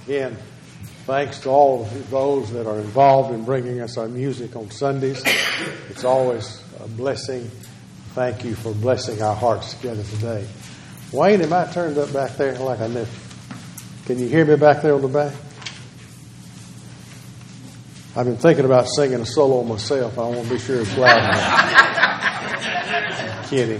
Again, thanks to all of those that are involved in bringing us our music on Sundays. It's always a blessing. Thank you for blessing our hearts together today. Wayne, am I turned up back there like I knew? Can you hear me back there on the back? I've been thinking about singing a solo myself. I want to be sure it's loud enough. Kidding.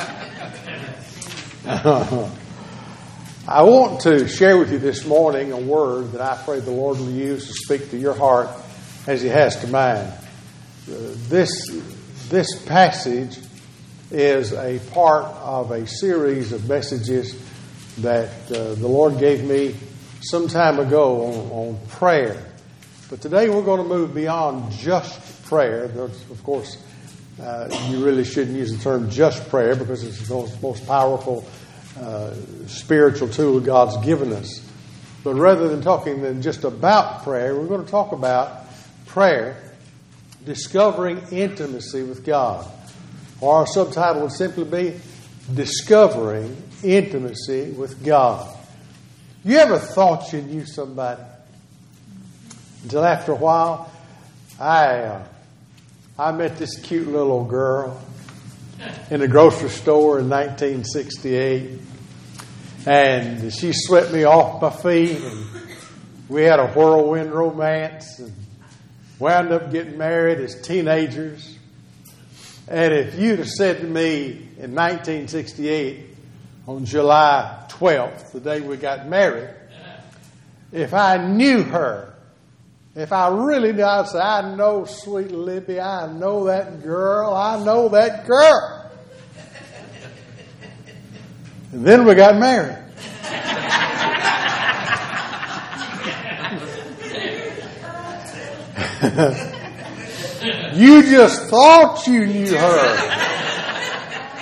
I want to share with you this morning a word that I pray the Lord will use to speak to your heart as He has to mine. This passage is a part of a series of messages that the Lord gave me some time ago on prayer. But today we're going to move beyond just prayer. Of course, you really shouldn't use the term just prayer because it's the most powerful spiritual tool God's given us. But rather than talking then just about prayer, we're going to talk about prayer, discovering intimacy with God. Or our subtitle would simply be Discovering Intimacy with God. You ever thought you knew somebody? Until after a while, I met this cute little girl in a grocery store in 1968. And she swept me off my feet, and we had a whirlwind romance and wound up getting married as teenagers. And if you'd have said to me in 1968, on July 12th, the day we got married, if I knew her, if I really knew, I'd say, I know sweet Libby, I know that girl, I know that girl. And then we got married. You just thought you knew her.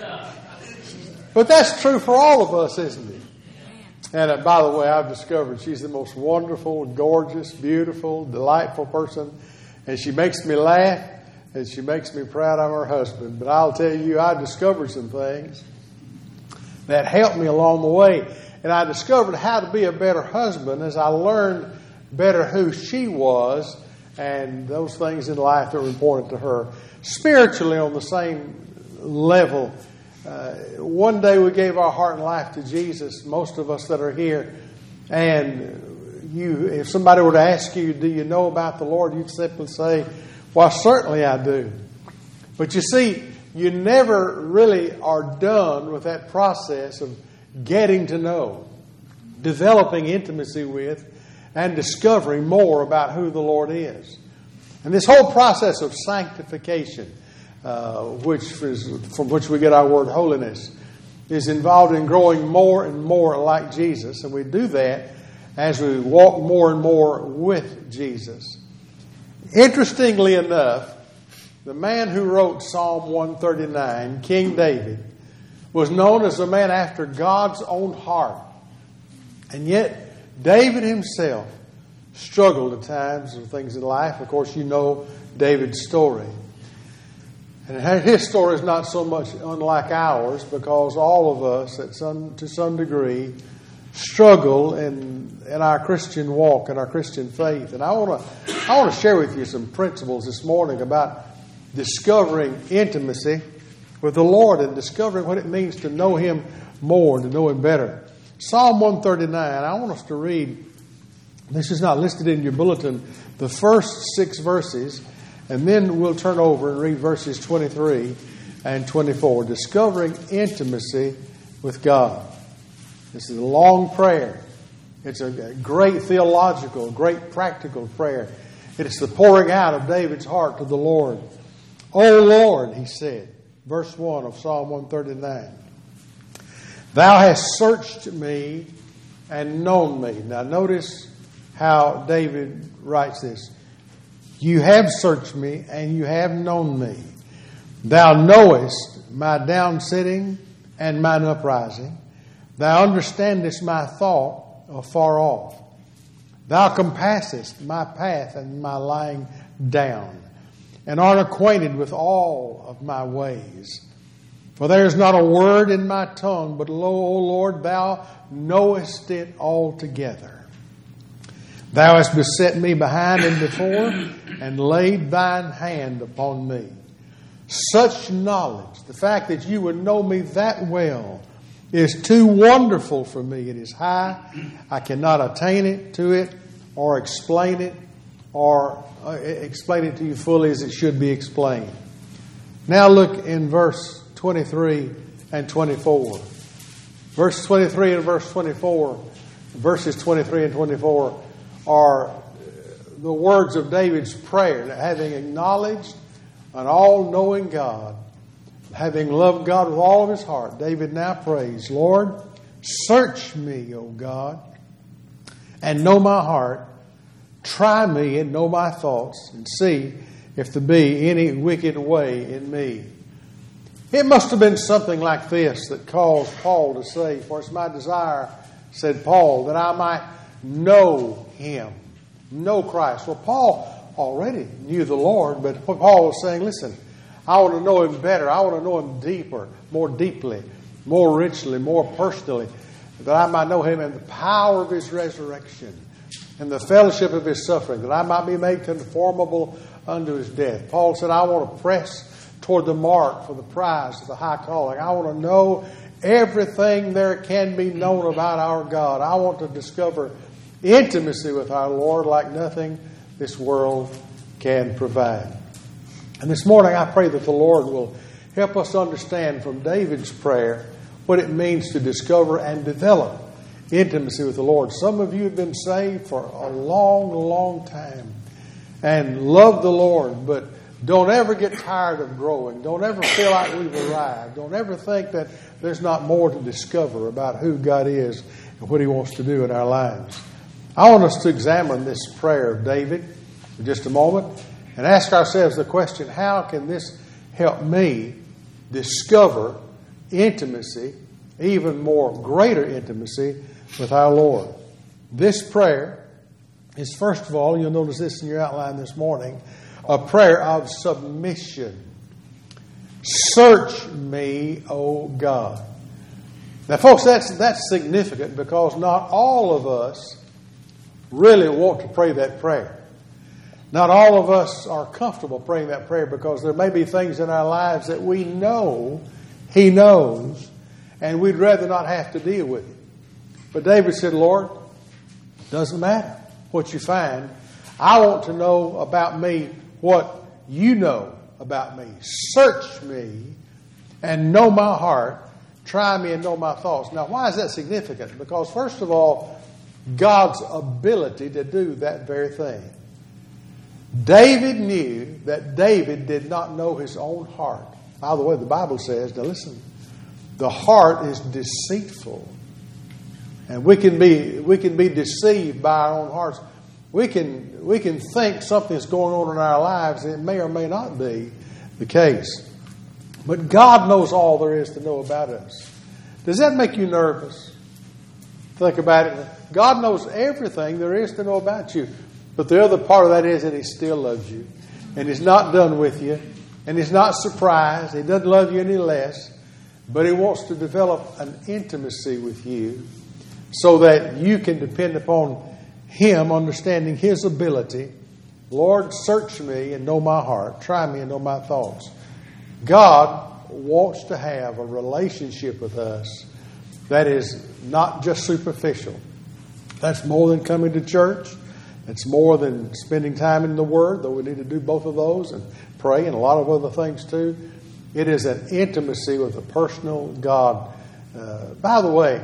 But that's true for all of us, isn't it? And by the way, I've discovered she's the most wonderful, gorgeous, beautiful, delightful person. And she makes me laugh, and she makes me proud I'm her husband. But I'll tell you, I discovered some things that helped me along the way. And I discovered how to be a better husband as I learned better who she was and those things in life that were important to her. Spiritually, on the same level, one day we gave our heart and life to Jesus, most of us that are here. And if somebody were to ask you, do you know about the Lord? You'd simply say, well, certainly I do. But you see, you never really are done with that process of getting to know, developing intimacy with, and discovering more about who the Lord is. And this whole process of sanctification, from which we get our word holiness, is involved in growing more and more like Jesus. And we do that as we walk more and more with Jesus. Interestingly enough, the man who wrote Psalm 139, King David, was known as a man after God's own heart. And yet, David himself struggled at times with things in life. Of course, you know David's story. And his story is not so much unlike ours because all of us, to some degree, struggle in our Christian walk and our Christian faith. And I want to share with you some principles this morning about discovering intimacy with the Lord and discovering what it means to know Him more, to know Him better. Psalm 139, I want us to read, this is not listed in your bulletin, the first 6 verses, and then we'll turn over and read verses 23 and 24. Discovering intimacy with God. This is a long prayer. It's a great theological, great practical prayer. It is the pouring out of David's heart to the Lord. O Lord, he said, verse 1 of Psalm 139, Thou hast searched me and known me. Now notice how David writes this. You have searched me and you have known me. Thou knowest my down sitting and mine uprising. Thou understandest my thought afar off. Thou compassest my path and my lying down, and art acquainted with all of my ways. For there is not a word in my tongue, but lo, O Lord, Thou knowest it altogether. Thou hast beset me behind and before, and laid thine hand upon me. Such knowledge, the fact that you would know me that well, is too wonderful for me. It is high. I cannot attain it to it or explain it to you fully as it should be explained. Now look in verse 23 and 24. Verse 23 and verse 24, verses 23 and 24 are the words of David's prayer, that having acknowledged an all-knowing God, having loved God with all of his heart, David now prays, Lord, search me, O God, and know my heart. Try me and know my thoughts, and see if there be any wicked way in me. It must have been something like this that caused Paul to say, for it's my desire, said Paul, that I might know him, know Christ. Well, Paul already knew the Lord, but Paul was saying, listen, I want to know him better. I want to know him deeper, more deeply, more richly, more personally, that I might know him in the power of his resurrection and the fellowship of his suffering, that I might be made conformable unto his death. Paul said, I want to press toward the mark for the prize of the high calling. I want to know everything there can be known about our God. I want to discover intimacy with our Lord like nothing this world can provide. And this morning I pray that the Lord will help us understand from David's prayer what it means to discover and develop intimacy with the Lord. Some of you have been saved for a long, long time and love the Lord, but don't ever get tired of growing. Don't ever feel like we've arrived. Don't ever think that there's not more to discover about who God is and what He wants to do in our lives. I want us to examine this prayer of David for just a moment and ask ourselves the question, how can this help me discover intimacy, even more greater intimacy with our Lord? This prayer is, first of all, you'll notice this in your outline this morning, a prayer of submission. Search me, O God. Now, folks, that's significant because not all of us really want to pray that prayer. Not all of us are comfortable praying that prayer because there may be things in our lives that we know He knows, and we'd rather not have to deal with it. But David said, Lord, doesn't matter what you find. I want to know about me what you know about me. Search me and know my heart. Try me and know my thoughts. Now, why is that significant? Because, first of all, God's ability to do that very thing. David knew that David did not know his own heart. By the way, the Bible says, now listen, the heart is deceitful. And we can be deceived by our own hearts. We can think something's going on in our lives, and it may or may not be the case. But God knows all there is to know about us. Does that make you nervous? Think about it. God knows everything there is to know about you. But the other part of that is that He still loves you. And He's not done with you. And He's not surprised. He doesn't love you any less. But He wants to develop an intimacy with you so that you can depend upon Him, understanding His ability. Lord, search me and know my heart. Try me and know my thoughts. God wants to have a relationship with us that is not just superficial. That's more than coming to church. It's more than spending time in the Word, though we need to do both of those and pray and a lot of other things too. It is an intimacy with a personal God. By the way,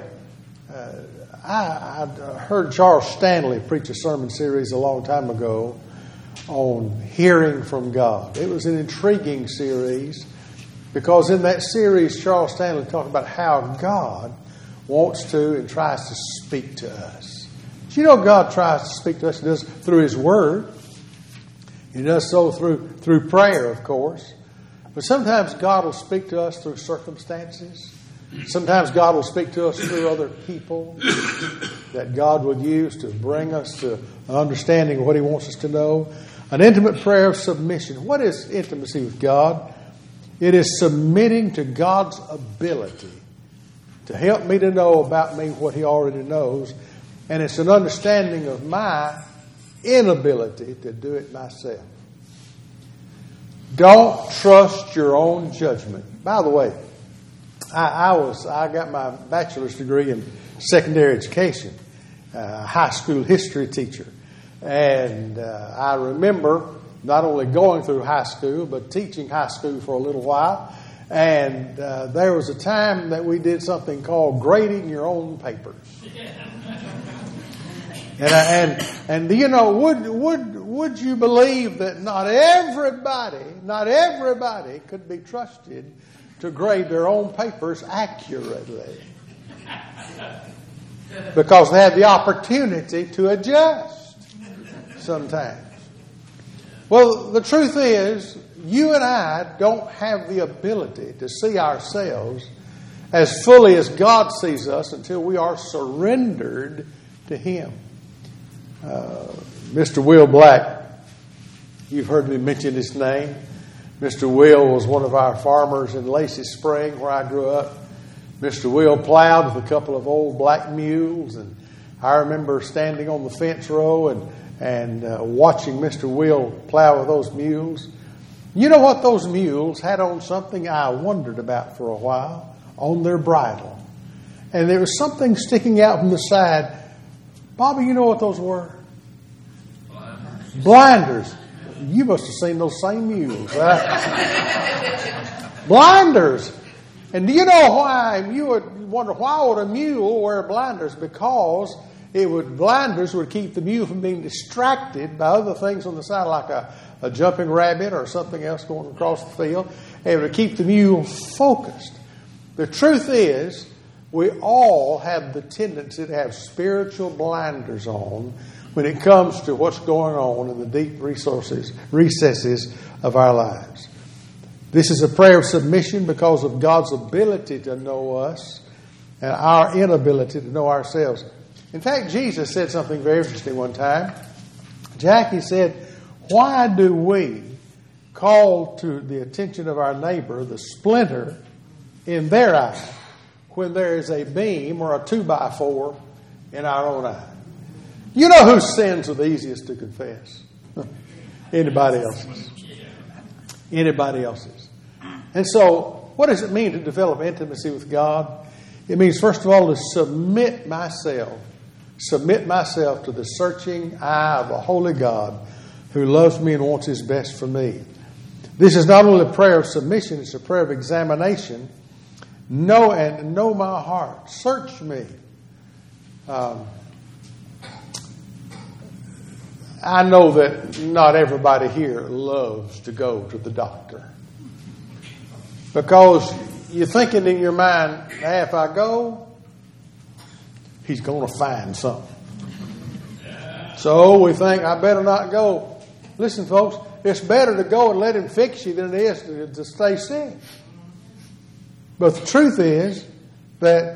I heard Charles Stanley preach a sermon series a long time ago on hearing from God. It was an intriguing series because in that series, Charles Stanley talked about how God wants to and tries to speak to us. Do you know God tries to speak to us? He does through His Word. He does so through prayer, of course. But sometimes God will speak to us through circumstances. Sometimes God will speak to us through other people that God will use to bring us to an understanding of what He wants us to know. An intimate prayer of submission. What is intimacy with God? It is submitting to God's ability to help me to know about me what He already knows. And it's an understanding of my inability to do it myself. Don't trust your own judgment. By the way, I got my bachelor's degree in secondary education, high school history teacher. And I remember not only going through high school, but teaching high school for a little while. And there was a time that we did something called grading your own papers. And you know, would you believe that not everybody could be trusted to grade their own papers accurately, because they had the opportunity to adjust sometimes. Well, the truth is, you and I don't have the ability to see ourselves as fully as God sees us until we are surrendered to Him. Mr. Will Black, you've heard me mention his name. Mr. Will was one of our farmers in Lacey Spring, where I grew up. Mr. Will plowed with a couple of old black mules, and I remember standing on the fence row and watching Mr. Will plow with those mules. You know what? Those mules had on something I wondered about for a while, on their bridle. And there was something sticking out from the side. Bobby, you know what those were? Blinders. You must have seen those same mules, right? Blinders. And do you know why? You would wonder, why would a mule wear blinders? Because blinders would keep the mule from being distracted by other things on the side, like a jumping rabbit or something else going across the field. It would keep the mule focused. The truth is, we all have the tendency to have spiritual blinders on when it comes to what's going on in the deep recesses of our lives. This is a prayer of submission because of God's ability to know us and our inability to know ourselves. In fact, Jesus said something very interesting one time. Jackie said, "Why do we call to the attention of our neighbor the splinter in their eye when there is a beam or a 2x4 in our own eye?" You know whose sins are the easiest to confess? Anybody else's. Anybody else's. And so, what does it mean to develop intimacy with God? It means, first of all, to submit myself to the searching eye of a holy God who loves me and wants His best for me. This is not only a prayer of submission, it's a prayer of examination. Know my heart. Search me. I know that not everybody here loves to go to the doctor, because you're thinking in your mind, if I go, he's going to find something. So we think, I better not go. Listen, folks, it's better to go and let him fix you than it is to stay sick. But the truth is that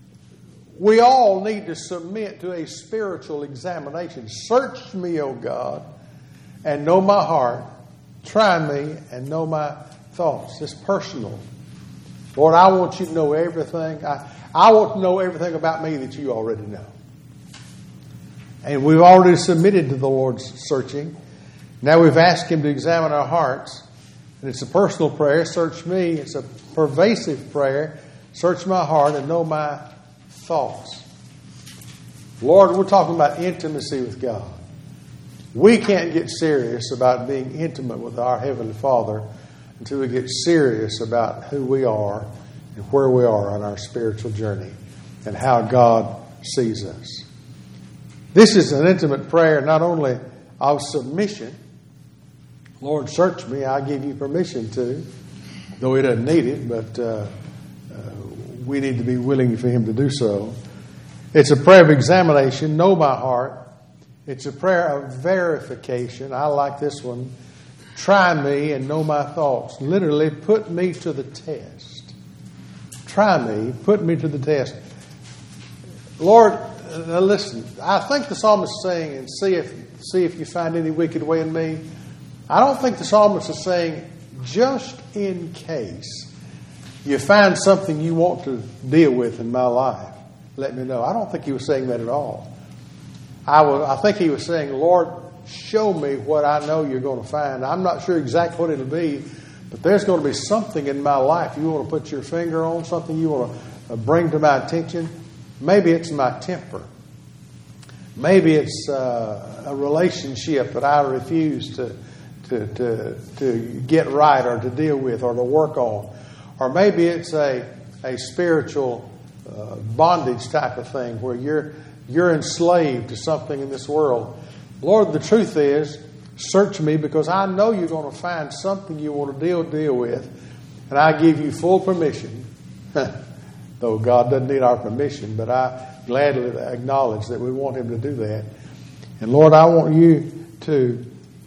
we all need to submit to a spiritual examination. Search me, O God, and know my heart. Try me and know my thoughts. It's personal. Lord, I want you to know everything. I want to know everything about me that you already know. And we've already submitted to the Lord's searching. Now we've asked Him to examine our hearts. And it's a personal prayer. Search me. It's a pervasive prayer. Search my heart and know my thoughts. Lord, we're talking about intimacy with God. We can't get serious about being intimate with our Heavenly Father until we get serious about who we are and where we are on our spiritual journey and how God sees us. This is an intimate prayer not only of submission. Lord, search me. I give you permission to, though He doesn't need it, but we need to be willing for Him to do so. It's a prayer of examination. Know my heart. It's a prayer of verification. I like this one. Try me and know my thoughts. Literally, put me to the test. Try me. Put me to the test. Lord, now listen. I think the psalmist is saying, and see if you find any wicked way in me. I don't think the psalmist is saying, just in case you find something you want to deal with in my life, let me know. I don't think he was saying that at all. I think he was saying, Lord, show me what I know you're going to find. I'm not sure exactly what it'll be, but there's going to be something in my life you want to put your finger on, something you want to bring to my attention. Maybe it's my temper. Maybe it's a relationship that I refuse to get right or to deal with or to work on. Or maybe it's a spiritual bondage type of thing where you're enslaved to something in this world. Lord, the truth is, search me because I know you're going to find something you want to deal with, and I give you full permission. Though God doesn't need our permission, but I gladly acknowledge that we want Him to do that. And Lord, I want you to,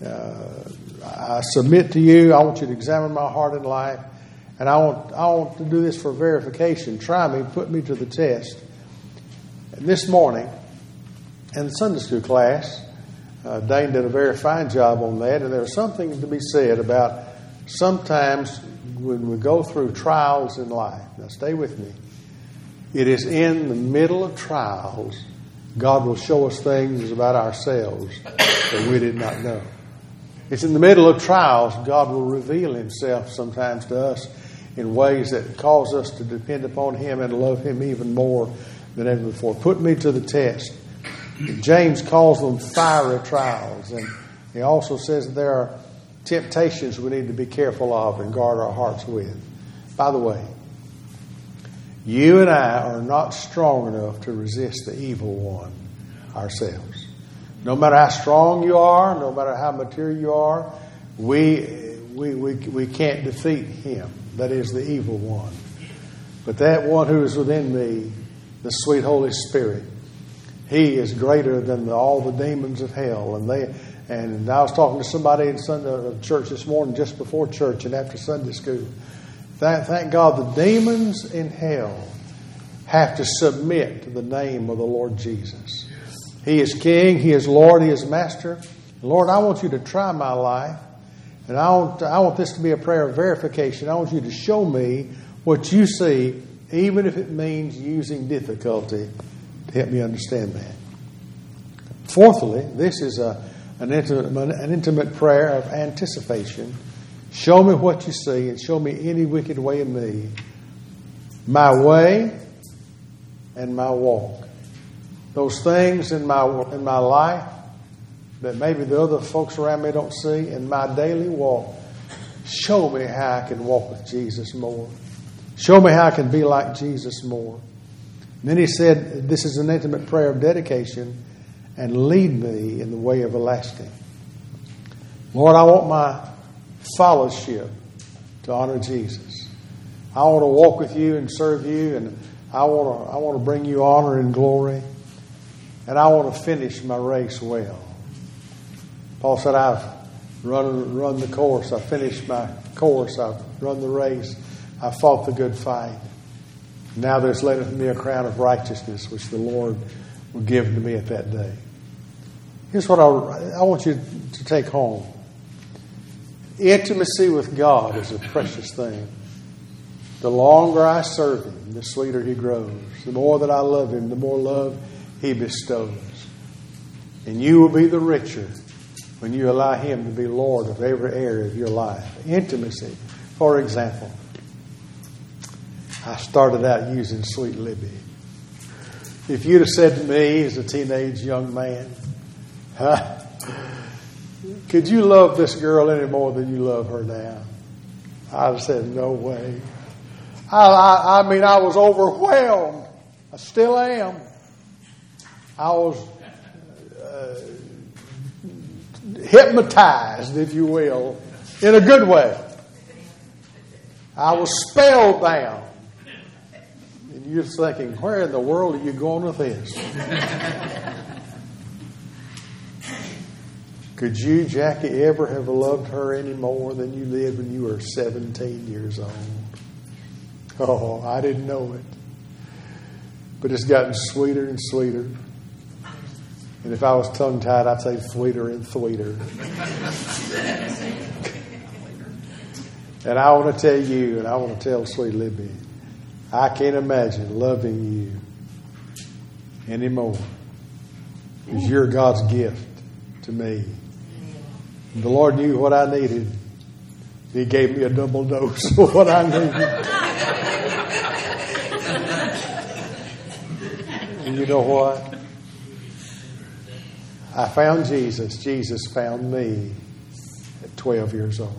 I submit to you. I want you to examine my heart and life. And I want to do this for verification. Try me, put me to the test. And this morning, in the Sunday school class, Dane did a very fine job on that. And there's something to be said about sometimes when we go through trials in life. Now stay with me. It is in the middle of trials God will show us things about ourselves that we did not know. It's in the middle of trials God will reveal Himself sometimes to us in ways that cause us to depend upon Him and love Him even more than ever before. Put me to the test. James calls them fiery trials, and he also says that there are temptations we need to be careful of and guard our hearts with. By the way, you and I are not strong enough to resist the evil one ourselves. No matter how strong you are, no matter how mature you are, we can't defeat him. That is the evil one. But that one who is within me, the sweet Holy Spirit, He is greater than all the demons of hell. And I was talking to somebody in church this morning, just before church and after Sunday school. Thank God the demons in hell have to submit to the name of the Lord Jesus. He is King, He is Lord, He is Master. Lord, I want you to try my life. And I want this to be a prayer of verification. I want you to show me what you see, even if it means using difficulty to help me understand that. Fourthly, this is an intimate prayer of anticipation. Show me what you see and show me any wicked way in me, my way and my walk. Those things in my life that maybe the other folks around me don't see, in my daily walk, show me how I can walk with Jesus more. Show me how I can be like Jesus more. And then he said, this is an intimate prayer of dedication, and lead me in the way everlasting. Lord, I want my fellowship to honor Jesus. I want to walk with you and serve you, and I want to bring you honor and glory, and I want to finish my race well. Paul said, I've run the course. I've finished my course. I've run the race. I've fought the good fight. Now there's laid unto me a crown of righteousness, which the Lord will give to me at that day. Here's what I want you to take home. Intimacy with God is a precious thing. The longer I serve Him, the sweeter He grows. The more that I love Him, the more love He bestows. And you will be the richer when you allow Him to be Lord of every area of your life. Intimacy, for example. I started out using Sweet Libby. If you'd have said to me as a teenage young man, could you love this girl any more than you love her now? I'd have said, no way. I mean, I was overwhelmed. I still am. I was hypnotized, if you will, in a good way. I was spellbound. And you're thinking, where in the world are you going with this? Could you, Jackie, ever have loved her any more than you did when you were 17 years old? Oh, I didn't know it. But it's gotten sweeter and sweeter. And if I was tongue-tied, I'd say sweeter and sweeter. And I want to tell you, and I want to tell Sweet Libby, I can't imagine loving you anymore. Because you're God's gift to me. The Lord knew what I needed. He gave me a double dose of what I needed. And you know what? I found Jesus. Jesus found me at 12 years old.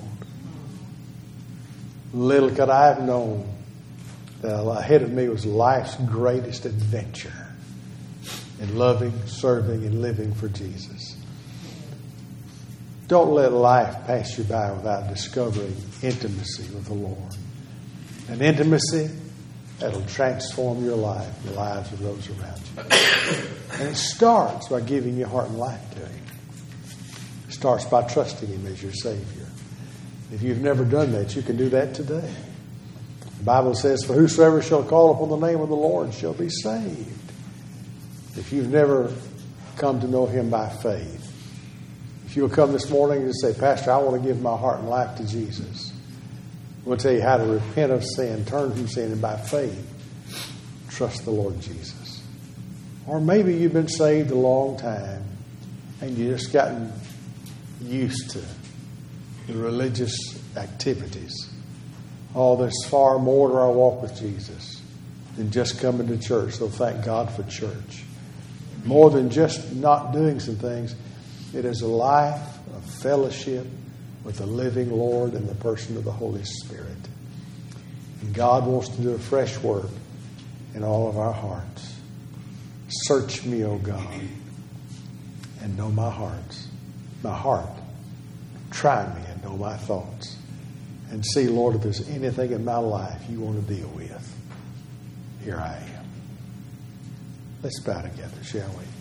Little could I have known that ahead of me was life's greatest adventure in loving, serving, and living for Jesus. Don't let life pass you by without discovering intimacy with the Lord. An intimacy that'll transform your life, the lives of those around you. And it starts by giving your heart and life to Him. It starts by trusting Him as your Savior. If you've never done that, you can do that today. The Bible says, "For whosoever shall call upon the name of the Lord shall be saved." If you've never come to know Him by faith, if you'll come this morning and say, "Pastor, I want to give my heart and life to Jesus," we'll tell you how to repent of sin, turn from sin, and by faith, trust the Lord Jesus. Or maybe you've been saved a long time and you've just gotten used to the religious activities. Oh, there's far more to our walk with Jesus than just coming to church. So thank God for church. More than just not doing some things, it is a life of fellowship with the living Lord and the person of the Holy Spirit. And God wants to do a fresh work in all of our hearts. Search me, O God, and know my heart. Try me and know my thoughts. And see, Lord, if there's anything in my life you want to deal with, here I am. Let's bow together, shall we?